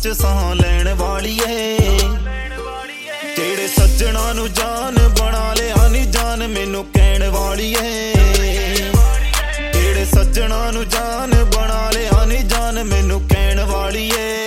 च साह लैण वालीए जेड़े सज्जणा नू जान बना लिया नी जान मैनू कहण वालीए जेड़े सज्जणा नू जान बना लिया नी जान मैनू कहण वालीए।